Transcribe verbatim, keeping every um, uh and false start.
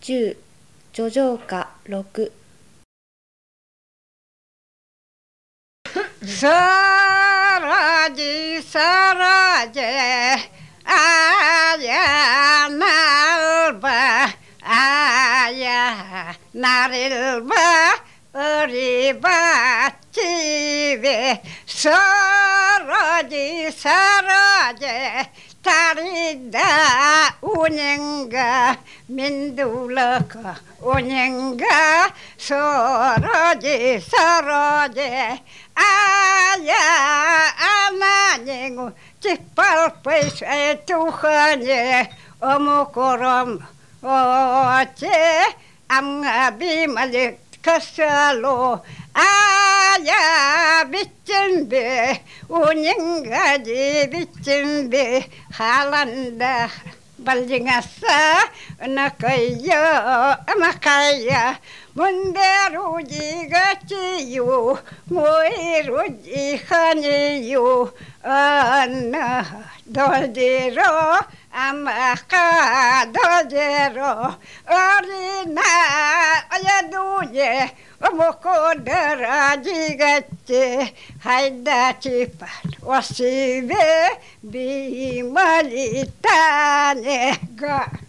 じゅう、叙情歌ろく。 사라지 사라지 아야 날 봐 아야 나를 봐 우리 봐 집에 사라지 사라지 다리다 오는가 민둘러가 오는가 사라지 사라지 아야 아나니고 찌빨빠이스에 두하니 어묵고름 어째 암가비 말리 가살로 아야 비쯤비 운영가지 비쯤비 할란다 발징아싸 나카야 아마카야 문대로지 같지요 모이로지 하니요 안나 도지로 아마카 도지로 어리나 어야두예 어묵고더라지 같지 하이다 지팔 와시베 비말이 따네가